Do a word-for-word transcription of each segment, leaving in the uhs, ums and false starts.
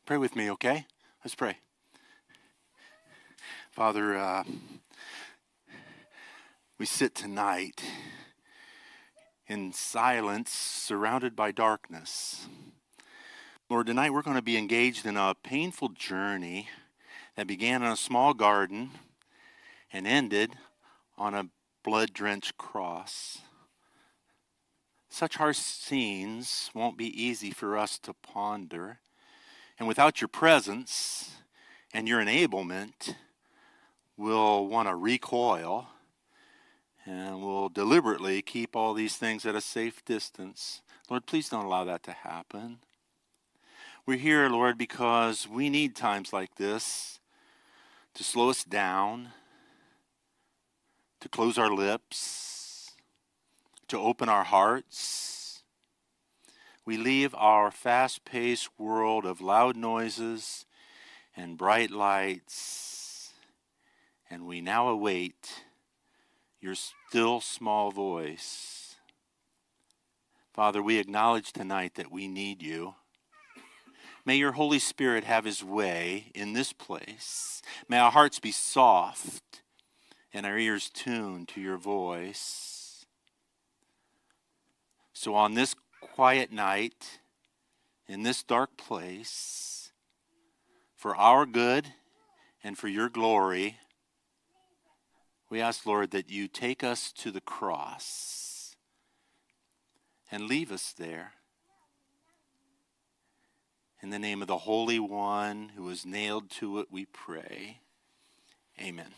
Pray with me, okay? Let's pray. Father, uh, we sit tonight in silence, surrounded by darkness. Lord, tonight we're going to be engaged in a painful journey that began in a small garden and ended on a blood-drenched cross. Such harsh scenes won't be easy for us to ponder. And without your presence and your enablement, we'll want to recoil and we'll deliberately keep all these things at a safe distance. Lord, please don't allow that to happen. We're here, Lord, because we need times like this to slow us down, to close our lips, to open our hearts. We leave our fast-paced world of loud noises and bright lights, and we now await your still small voice. Father, we acknowledge tonight that we need you. May your Holy Spirit have his way in this place. May our hearts be soft and our ears tuned to your voice. So on this quiet night, in this dark place, for our good and for your glory, we ask, Lord, that you take us to the cross and leave us there. In the name of the Holy One who was nailed to it, we pray. Amen.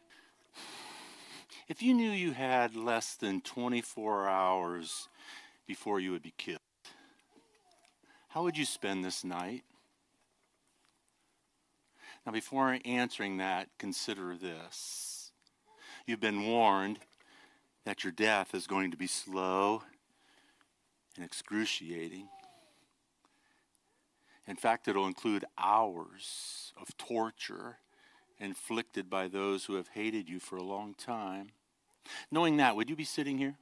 If you knew you had less than twenty-four hours before you would be killed, how would you spend this night? Now, before answering that, consider this. You've been warned that your death is going to be slow and excruciating. In fact, it'll include hours of torture inflicted by those who have hated you for a long time. Knowing that, would you be sitting here?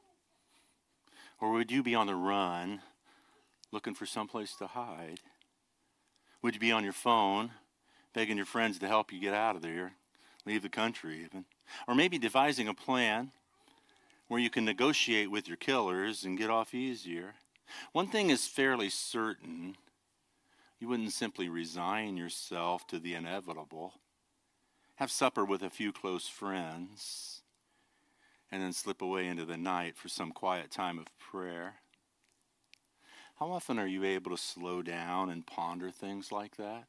Or would you be on the run, looking for someplace to hide? Would you be on your phone, begging your friends to help you get out of there, leave the country even? Or maybe devising a plan where you can negotiate with your killers and get off easier. One thing is fairly certain. You wouldn't simply resign yourself to the inevitable, have supper with a few close friends, and then slip away into the night for some quiet time of prayer. How often are you able to slow down and ponder things like that?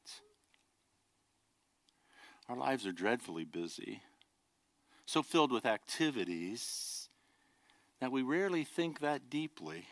Our lives are dreadfully busy, so filled with activities that we rarely think that deeply.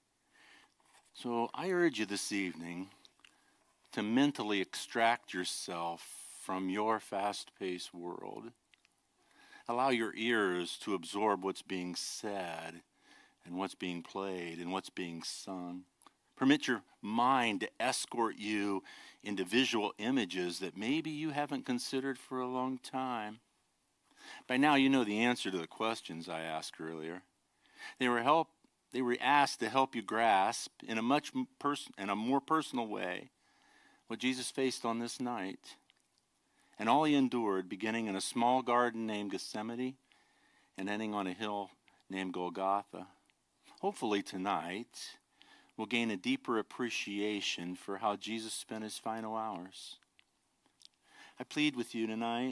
So I urge you this evening to mentally extract yourself from your fast-paced world. Allow your ears to absorb what's being said and what's being played and what's being sung. Permit your mind to escort you into visual images that maybe you haven't considered for a long time. By now you know the answer to the questions I asked earlier. They were help, they were asked to help you grasp in a much pers- in a more personal way what Jesus faced on this night, and all he endured, beginning in a small garden named Gethsemane and ending on a hill named Golgotha. Hopefully tonight we'll gain a deeper appreciation for how Jesus spent his final hours. I plead with you tonight,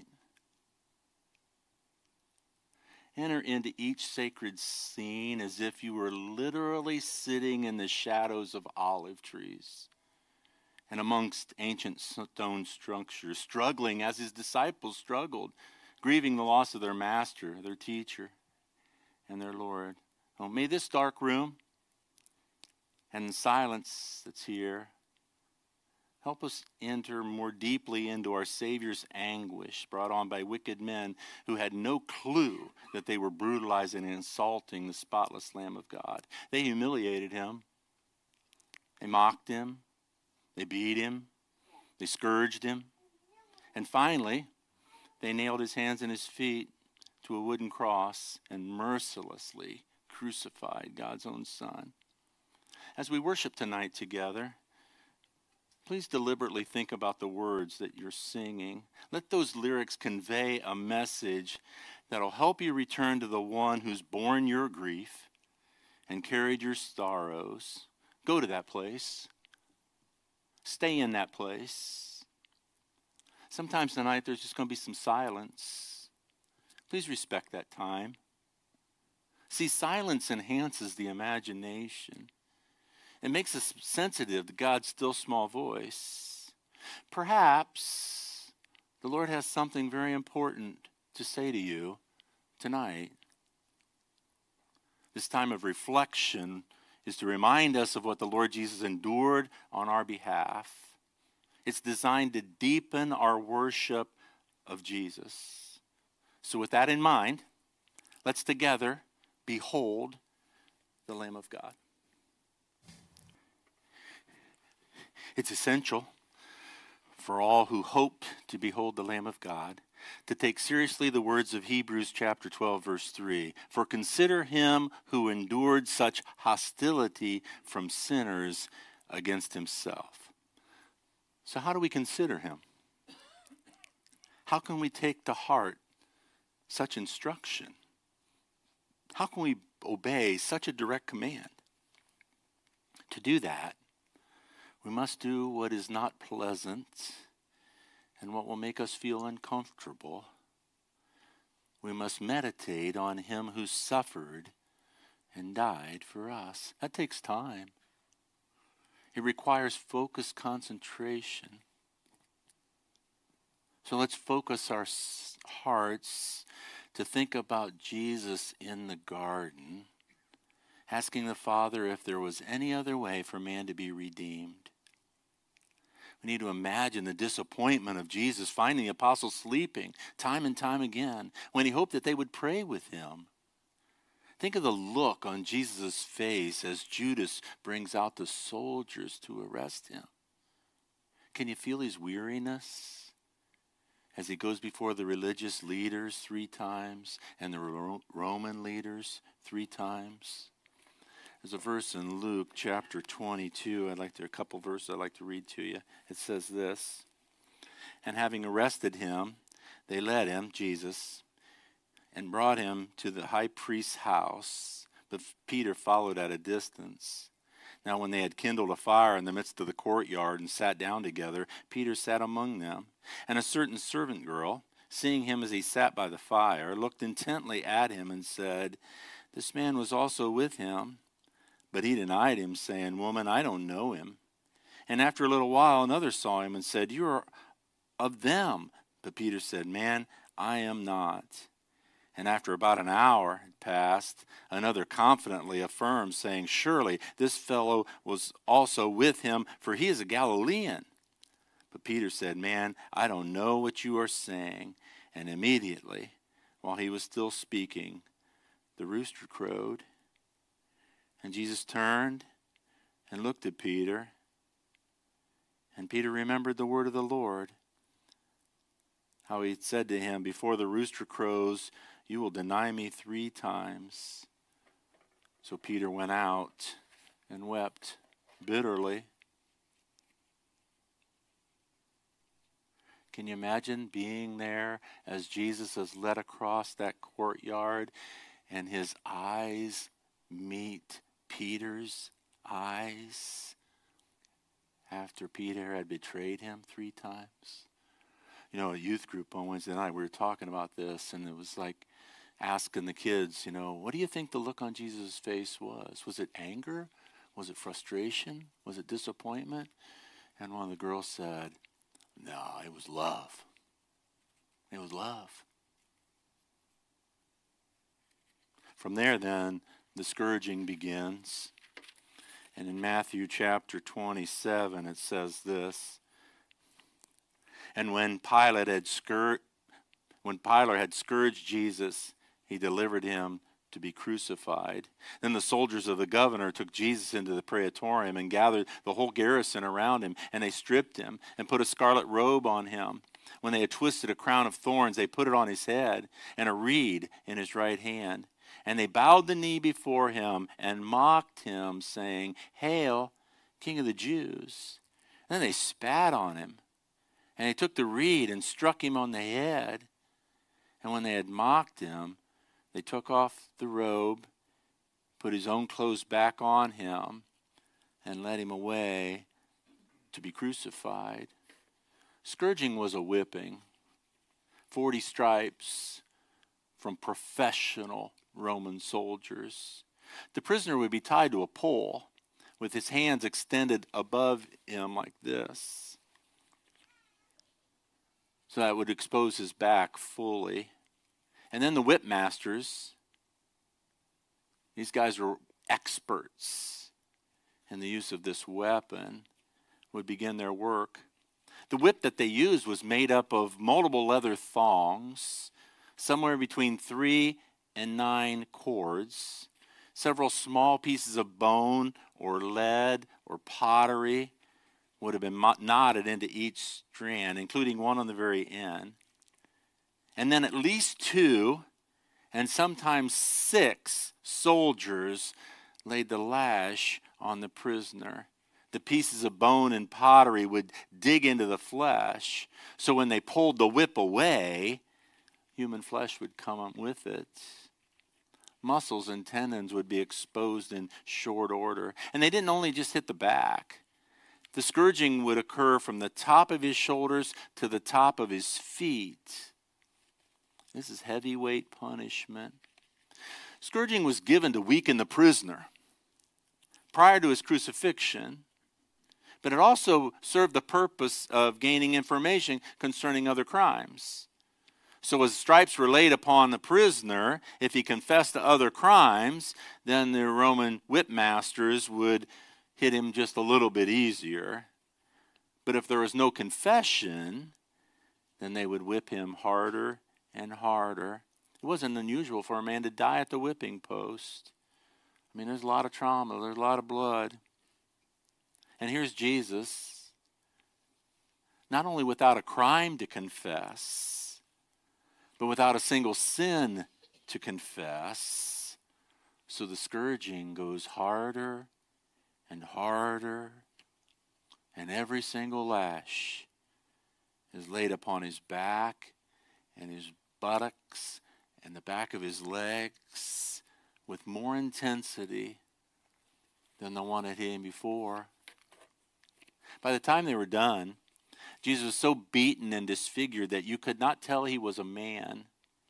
enter into each sacred scene as if you were literally sitting in the shadows of olive trees and amongst ancient stone structures, struggling as his disciples struggled, grieving the loss of their master, their teacher, and their Lord. Oh, may this dark room and the silence that's here help us enter more deeply into our Savior's anguish brought on by wicked men who had no clue that they were brutalizing and insulting the spotless Lamb of God. They humiliated him. They mocked him. They beat him, they scourged him, and finally, they nailed his hands and his feet to a wooden cross and mercilessly crucified God's own Son. As we worship tonight together, Please deliberately think about the words that you're singing. Let those lyrics convey a message that'll help you return to the one who's borne your grief and carried your sorrows. Go to that place. Stay in that place. Sometimes tonight there's just going to be some silence. Please respect that time. See, silence enhances the imagination. It makes us sensitive to God's still small voice. Perhaps the Lord has something very important to say to you tonight. This time of reflection is to remind us of what the Lord Jesus endured on our behalf. It's designed to deepen our worship of Jesus. So with that in mind, let's together behold the Lamb of God. It's essential for all who hope to behold the Lamb of God to take seriously the words of Hebrews chapter twelve, verse three. For consider him who endured such hostility from sinners against himself. So how do we consider him? How can we take to heart such instruction? How can we obey such a direct command? To do that, we must do what is not pleasant and what will make us feel uncomfortable. We must meditate on him who suffered and died for us. That takes time. It requires focused concentration. So let's focus our hearts to think about Jesus in the garden, asking the Father if there was any other way for man to be redeemed. We need to imagine the disappointment of Jesus finding the apostles sleeping time and time again when he hoped that they would pray with him. Think of the look on Jesus' face as Judas brings out the soldiers to arrest him. Can you feel his weariness as he goes before the religious leaders three times and the Ro- Roman leaders three times? There's a verse in Luke chapter twenty-two. I'd like to, a couple verses I'd like to read to you. It says this, and having arrested him, they led him, Jesus, and brought him to the high priest's house, but Peter followed at a distance. Now when they had kindled a fire in the midst of the courtyard and sat down together, Peter sat among them. And a certain servant girl, seeing him as he sat by the fire, looked intently at him and said, this man was also with him. But he denied him, saying, woman, I don't know him. And after a little while, another saw him and said, you are of them. But Peter said, man, I am not. And after about an hour had passed, another confidently affirmed, saying, surely this fellow was also with him, for he is a Galilean. But Peter said, man, I don't know what you are saying. And immediately, while he was still speaking, the rooster crowed. And Jesus turned and looked at Peter. And Peter remembered the word of the Lord, how he said to him, before the rooster crows, you will deny me three times. So Peter went out and wept bitterly. Can you imagine being there as Jesus is led across that courtyard and his eyes meet Peter's eyes after Peter had betrayed him three times? You know, a youth group on Wednesday night, we were talking about this, and it was like asking the kids, you know, what do you think the look on Jesus' face was? Was it anger? Was it frustration? Was it disappointment? And one of the girls said, no, it was love. It was love. From there, then, the scourging begins. And in Matthew chapter twenty-seven, it says this, and when Pilate had scourged, when Pilate had scourged Jesus, he delivered him to be crucified. Then the soldiers of the governor took Jesus into the praetorium and gathered the whole garrison around him, and they stripped him and put a scarlet robe on him. When they had twisted a crown of thorns, they put it on his head and a reed in his right hand. And they bowed the knee before him and mocked him, saying, Hail, King of the Jews. And then they spat on him. And they took the reed and struck him on the head. And when they had mocked him, they took off the robe, put his own clothes back on him, and led him away to be crucified. Scourging was a whipping. Forty stripes from professional Roman soldiers. The prisoner would be tied to a pole with his hands extended above him like this. So that would expose his back fully. And then the whip masters, these guys were experts in the use of this weapon, would begin their work. The whip that they used was made up of multiple leather thongs, somewhere between three and nine cords, several small pieces of bone or lead or pottery would have been knotted into each strand, including one on the very end. And then at least two, and sometimes six soldiers laid the lash on the prisoner. The pieces of bone and pottery would dig into the flesh, so when they pulled the whip away, human flesh would come up with it. Muscles and tendons would be exposed in short order. And they didn't only just hit the back. The scourging would occur from the top of his shoulders to the top of his feet. This is heavyweight punishment. Scourging was given to weaken the prisoner prior to his crucifixion, but it also served the purpose of gaining information concerning other crimes. So as stripes were laid upon the prisoner, if he confessed to other crimes, then the Roman whipmasters would hit him just a little bit easier. But if there was no confession, then they would whip him harder and harder. It wasn't unusual for a man to die at the whipping post. I mean, there's a lot of trauma, there's a lot of blood. And here's Jesus, not only without a crime to confess, but without a single sin to confess. So the scourging goes harder and harder, and every single lash is laid upon his back and his buttocks and the back of his legs with more intensity than the one that hit him before. By the time they were done, Jesus was so beaten and disfigured that you could not tell he was a man.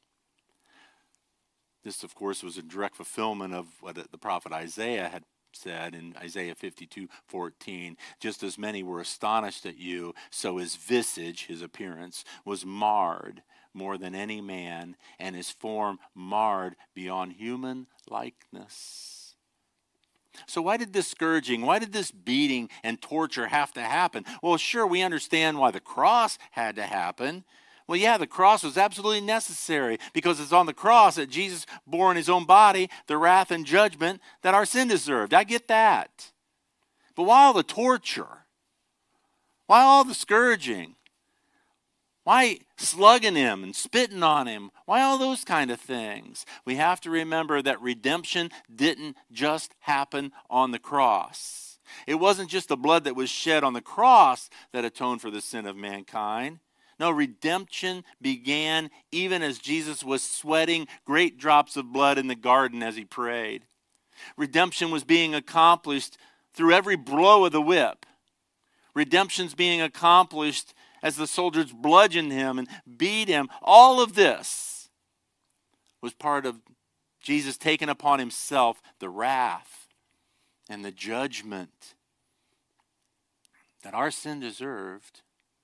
This, of course, was a direct fulfillment of what the prophet Isaiah had said in Isaiah fifty-two fourteen. Just as many were astonished at you, so his visage, his appearance, was marred more than any man, and his form marred beyond human likeness. So why did this scourging, why did this beating and torture have to happen? Well, sure, we understand why the cross had to happen. Well, yeah, the cross was absolutely necessary because it's on the cross that Jesus bore in his own body the wrath and judgment that our sin deserved. I get that. But why all the torture? Why all the scourging? Why slugging him and spitting on him? Why all those kind of things? We have to remember that redemption didn't just happen on the cross. It wasn't just the blood that was shed on the cross that atoned for the sin of mankind. No, redemption began even as Jesus was sweating great drops of blood in the garden as he prayed. Redemption was being accomplished through every blow of the whip. Redemption's being accomplished as the soldiers bludgeoned him and beat him. All of this was part of Jesus taking upon himself the wrath and the judgment that our sin deserved.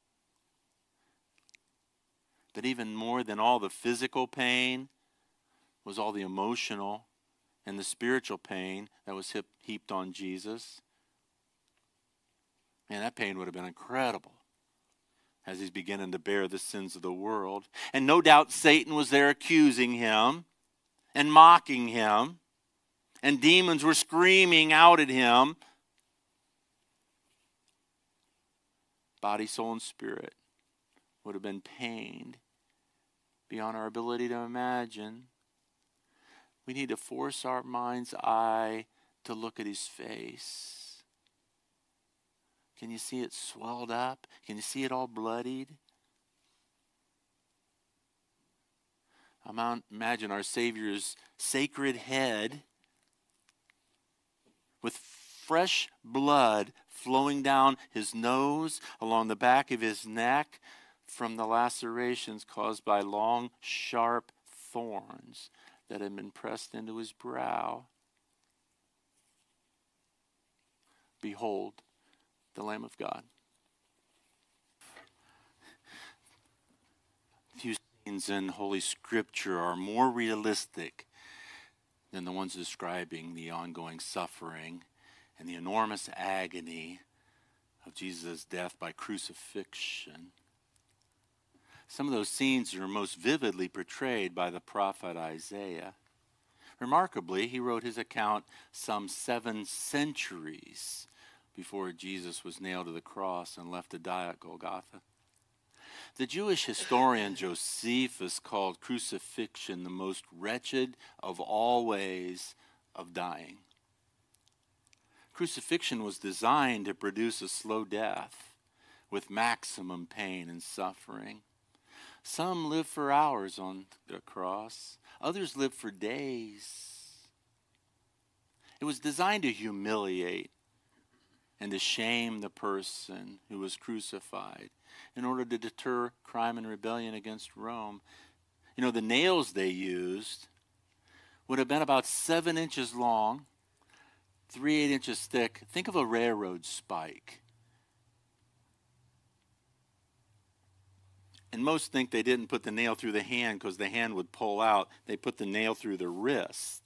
But even more than all the physical pain was all the emotional and the spiritual pain that was heaped on Jesus. Man, that pain would have been incredible as he's beginning to bear the sins of the world. And no doubt Satan was there accusing him and mocking him. And demons were screaming out at him. Body, soul, and spirit would have been pained beyond our ability to imagine. We need to force our mind's eye to look at his face. Can you see it swelled up? Can you see it all bloodied? Imagine our Savior's sacred head with fresh blood flowing down his nose, along the back of his neck, from the lacerations caused by long, sharp thorns that had been pressed into his brow. Behold, the Lamb of God. Few scenes in Holy Scripture are more realistic than the ones describing the ongoing suffering and the enormous agony of Jesus' death by crucifixion. Some of those scenes are most vividly portrayed by the prophet Isaiah. Remarkably, he wrote his account some seven centuries before Jesus was nailed to the cross and left to die at Golgotha. The Jewish historian Josephus called crucifixion the most wretched of all ways of dying. Crucifixion was designed to produce a slow death with maximum pain and suffering. Some live for hours on the cross. Others live for days. It was designed to humiliate and to shame the person who was crucified in order to deter crime and rebellion against Rome. You know, the nails they used would have been about seven inches long, three, eight inches thick. Think of a railroad spike. And most think they didn't put the nail through the hand because the hand would pull out. They put the nail through the wrist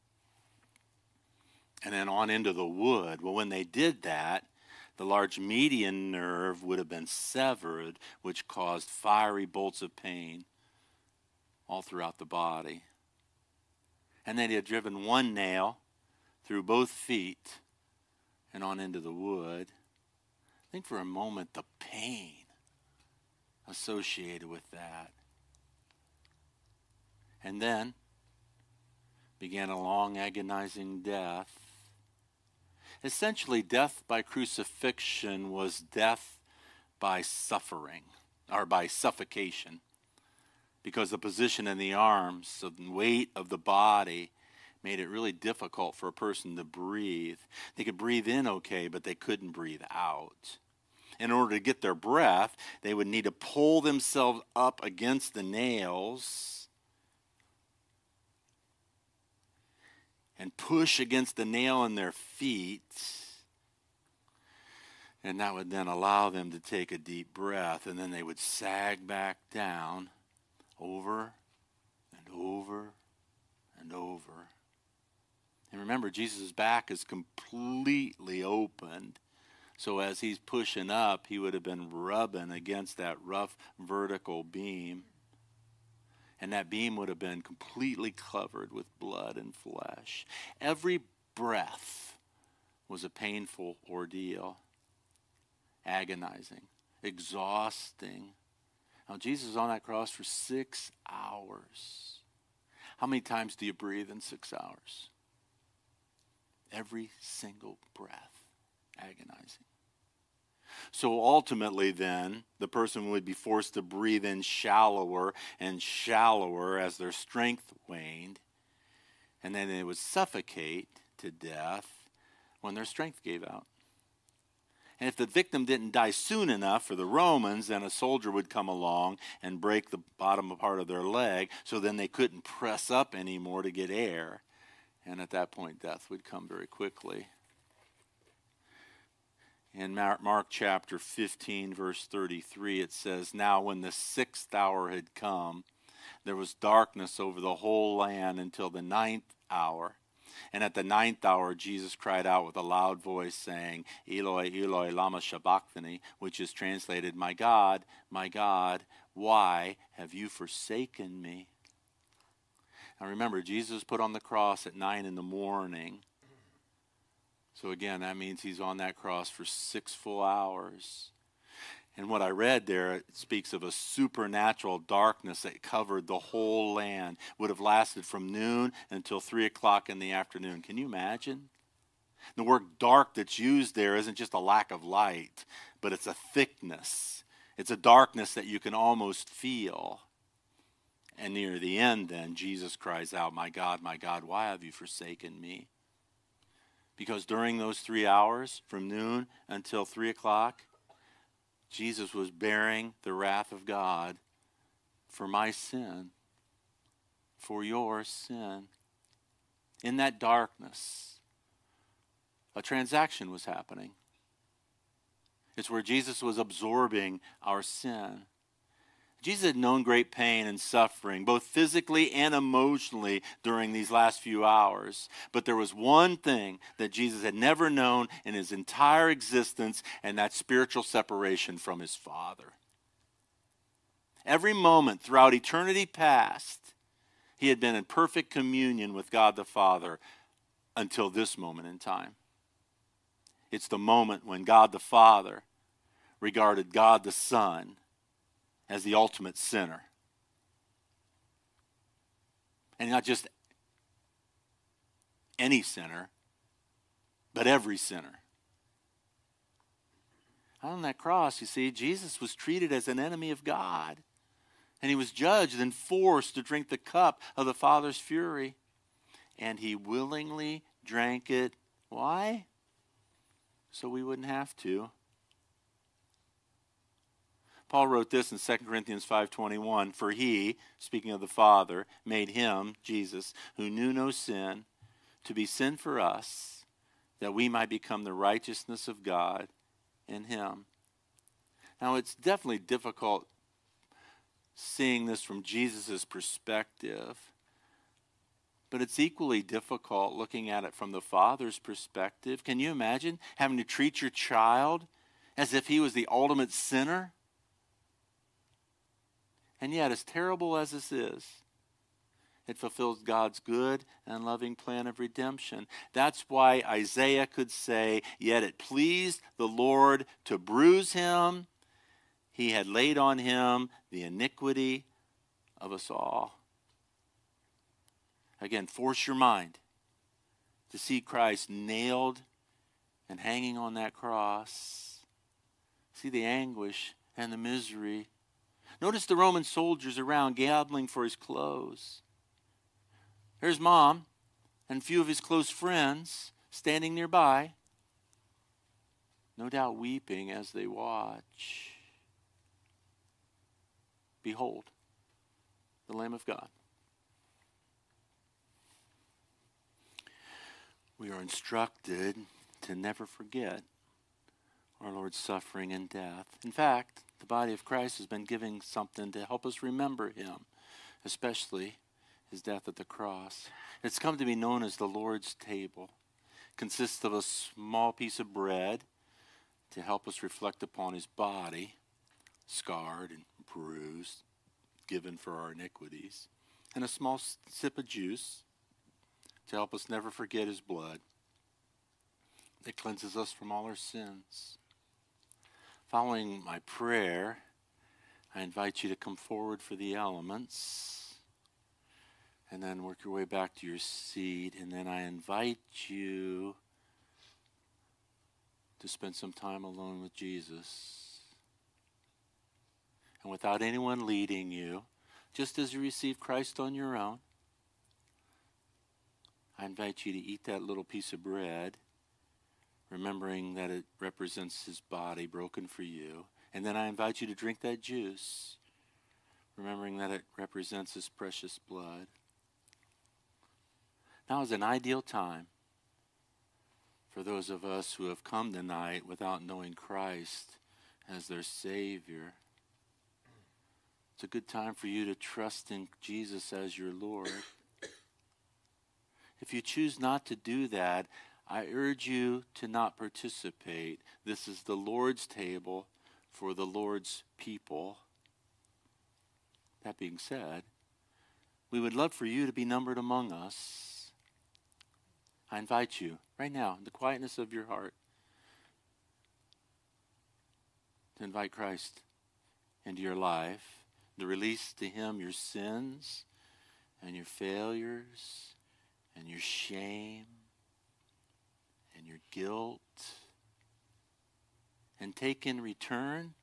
and then on into the wood. Well, when they did that, the large median nerve would have been severed, which caused fiery bolts of pain all throughout the body. And then he had driven one nail through both feet and on into the wood. Think for a moment the pain associated with that. And then began a long agonizing death. Essentially, death by crucifixion was death by suffering, or by suffocation, because the position in the arms, so the weight of the body, made it really difficult for a person to breathe. They could breathe in okay, but they couldn't breathe out. In order to get their breath, they would need to pull themselves up against the nails and push against the nail in their feet. And that would then allow them to take a deep breath. And then they would sag back down over and over and over. And remember, Jesus' back is completely opened. So as he's pushing up, he would have been rubbing against that rough vertical beam. And that beam would have been completely covered with blood and flesh. Every breath was a painful ordeal, agonizing, exhausting. Now, Jesus is on that cross for six hours. How many times do you breathe in six hours? Every single breath, agonizing. So ultimately then, the person would be forced to breathe in shallower and shallower as their strength waned. And then they would suffocate to death when their strength gave out. And if the victim didn't die soon enough for the Romans, then a soldier would come along and break the bottom part of their leg, so then they couldn't press up anymore to get air. And at that point, death would come very quickly. In Mark chapter fifteen, verse thirty-three, it says, "Now when the sixth hour had come, there was darkness over the whole land until the ninth hour. And at the ninth hour, Jesus cried out with a loud voice, saying, Eloi, Eloi, lama sabachthani, which is translated, My God, my God, why have you forsaken me?" Now remember, Jesus was put on the cross at nine in the morning. So again, that means he's on that cross for six full hours. And what I read there, it speaks of a supernatural darkness that covered the whole land. Would have lasted from noon until three o'clock in the afternoon. Can you imagine? The word dark that's used there isn't just a lack of light, but it's a thickness. It's a darkness that you can almost feel. And near the end, then, Jesus cries out, "My God, my God, why have you forsaken me?" Because during those three hours, from noon until three o'clock, Jesus was bearing the wrath of God for my sin, for your sin. In that darkness, a transaction was happening. It's where Jesus was absorbing our sin. Jesus had known great pain and suffering, both physically and emotionally, during these last few hours. But there was one thing that Jesus had never known in his entire existence, and that's spiritual separation from his Father. Every moment throughout eternity past, he had been in perfect communion with God the Father until this moment in time. It's the moment when God the Father regarded God the Son as the ultimate sinner. And not just any sinner, but every sinner. On that cross, you see, Jesus was treated as an enemy of God. And he was judged and forced to drink the cup of the Father's fury. And he willingly drank it. Why? So we wouldn't have to. Paul wrote this in Second Corinthians five twenty-one, "For he," speaking of the Father, "made him," Jesus, "who knew no sin, to be sin for us, that we might become the righteousness of God in him." Now, it's definitely difficult seeing this from Jesus' perspective, but it's equally difficult looking at it from the Father's perspective. Can you imagine having to treat your child as if he was the ultimate sinner? And yet, as terrible as this is, it fulfills God's good and loving plan of redemption. That's why Isaiah could say, "Yet it pleased the Lord to bruise him. He had laid on him the iniquity of us all." Again, force your mind to see Christ nailed and hanging on that cross. See the anguish and the misery. Notice the Roman soldiers around gambling for his clothes. There's Mom and a few of his close friends standing nearby, no doubt weeping as they watch. Behold, the Lamb of God. We are instructed to never forget our Lord's suffering and death. In fact, the body of Christ has been giving something to help us remember him, especially his death at the cross. It's come to be known as the Lord's table. It consists of a small piece of bread to help us reflect upon his body, scarred and bruised, given for our iniquities, and a small sip of juice to help us never forget his blood that cleanses us from all our sins. Following my prayer, I invite you to come forward for the elements and then work your way back to your seat. And then I invite you to spend some time alone with Jesus. And without anyone leading you, just as you receive Christ on your own, I invite you to eat that little piece of bread, remembering that it represents his body broken for you. And then I invite you to drink that juice, remembering that it represents his precious blood. Now is an ideal time for those of us who have come tonight without knowing Christ as their Savior. It's a good time for you to trust in Jesus as your Lord. If you choose not to do that, I urge you to not participate. This is the Lord's table for the Lord's people. That being said, we would love for you to be numbered among us. I invite you right now, in the quietness of your heart, to invite Christ into your life, to release to him your sins and your failures and your shame and your guilt, and take in return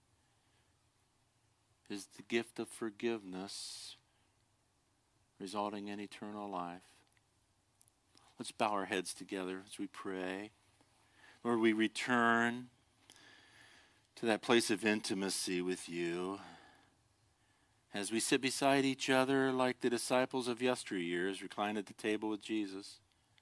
is the gift of forgiveness, resulting in eternal life. Let's bow our heads together as we pray. Lord, we return to that place of intimacy with you as we sit beside each other like the disciples of yesteryears reclined at the table with Jesus.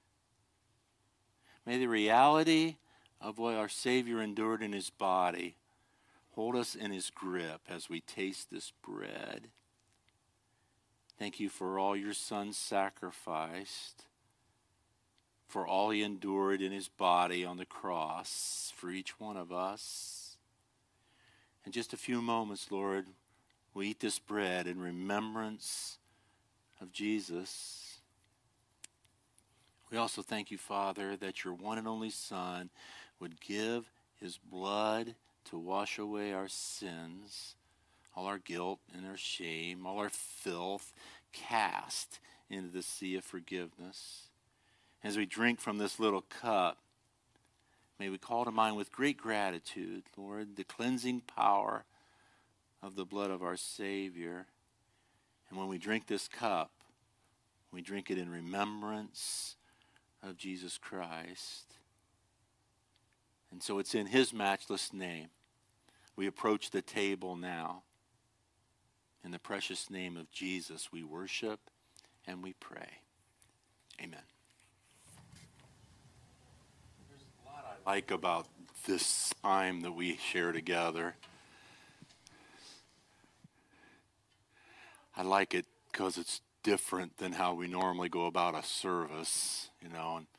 May the reality of what our Savior endured in his body hold us in his grip as we taste this bread. Thank you for all your Son sacrificed, for all he endured in his body on the cross for each one of us. In just a few moments, Lord, we eat this bread in remembrance of Jesus. We also thank you, Father, that your one and only Son would give his blood to wash away our sins, all our guilt and our shame, all our filth, cast into the sea of forgiveness. As we drink from this little cup, may we call to mind with great gratitude, Lord, the cleansing power of the blood of our Savior. And when we drink this cup, we drink it in remembrance of Jesus Christ. And so it's in his matchless name we approach the table now. In the precious name of Jesus, we worship and we pray. Amen. There's a lot I like about this time that we share together. I like it because it's different than how we normally go about a service, you know. And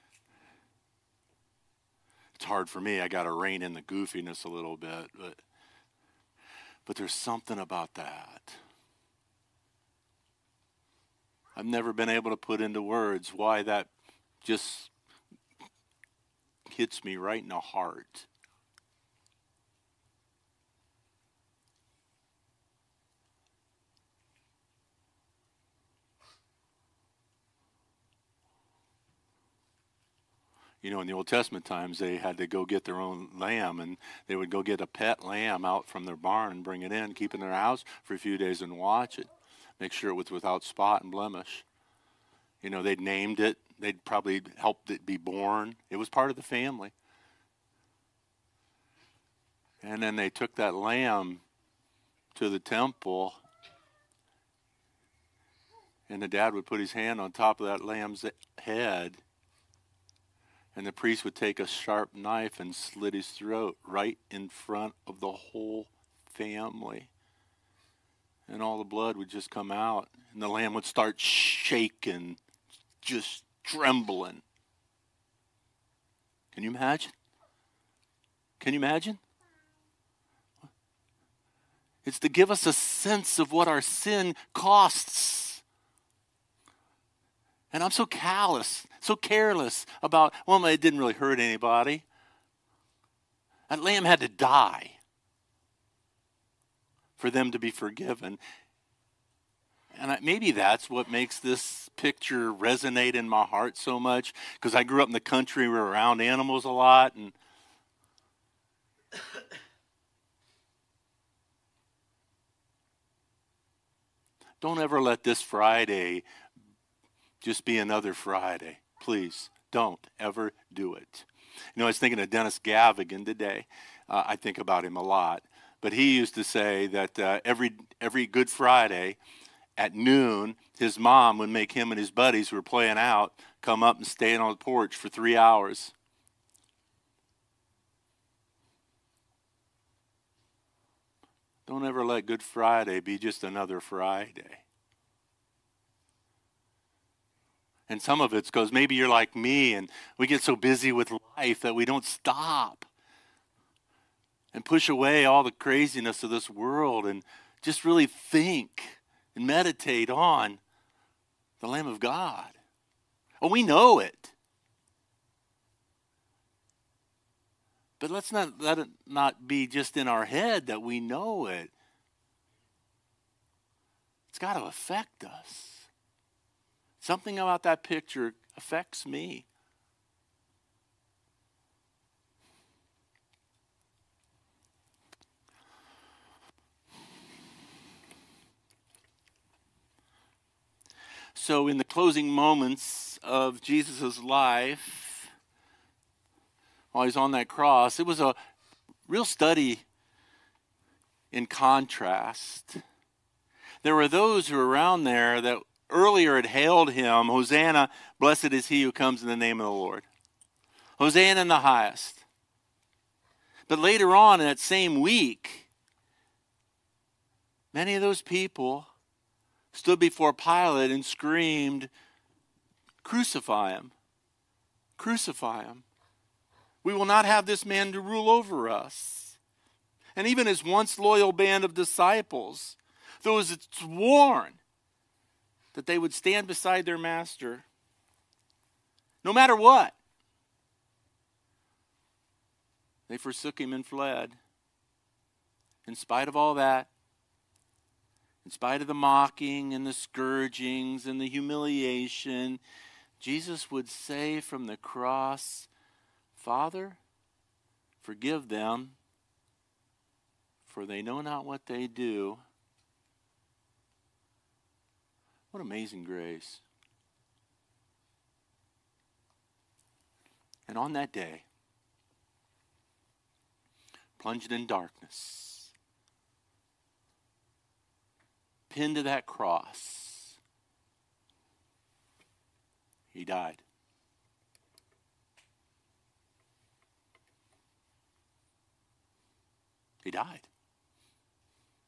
it's hard for me. I got to rein in the goofiness a little bit, but but there's something about that. I've never been able to put into words why that just hits me right in the heart. You know, in the Old Testament times, they had to go get their own lamb, and they would go get a pet lamb out from their barn and bring it in, keep it in their house for a few days and watch it. Make sure it was without spot and blemish. You know, they'd named it. They'd probably helped it be born. It was part of the family. And then they took that lamb to the temple, and the dad would put his hand on top of that lamb's head, and the priest would take a sharp knife and slit his throat right in front of the whole family. And all the blood would just come out, and the lamb would start shaking, just trembling. Can you imagine? Can you imagine? It's to give us a sense of what our sin costs. And I'm so callous, so careless about, well, it didn't really hurt anybody. That lamb had to die for them to be forgiven. And I, maybe that's what makes this picture resonate in my heart so much, because I grew up in the country, we were around animals a lot, and don't ever let this Friday just be another Friday. Please, don't ever do it. You know, I was thinking of Dennis Gavigan today. Uh, I think about him a lot. But he used to say that uh, every every Good Friday at noon, his mom would make him and his buddies who were playing out come up and stay on the porch for three hours. Don't ever let Good Friday be just another Friday. And some of it's because maybe you're like me and we get so busy with life that we don't stop and push away all the craziness of this world and just really think and meditate on the Lamb of God. Oh, we know it. But let's not let it not be just in our head that we know it. It's got to affect us. Something about that picture affects me. so in the closing moments of Jesus' life, while he's on that cross, it was a real study in contrast. There were those who were around there that earlier had hailed him, Hosanna, blessed is he who comes in the name of the Lord. Hosanna in the highest. But later on in that same week, many of those people stood before Pilate and screamed, crucify him, crucify him. We will not have this man to rule over us. And even his once loyal band of disciples, those that sworn that they would stand beside their master, no matter what, they forsook him and fled. In spite of all that, in spite of the mocking and the scourgings and the humiliation, Jesus would say from the cross, Father, forgive them, for they know not what they do. What amazing grace. And on that day, plunged in darkness, pinned to that cross, he died. He died.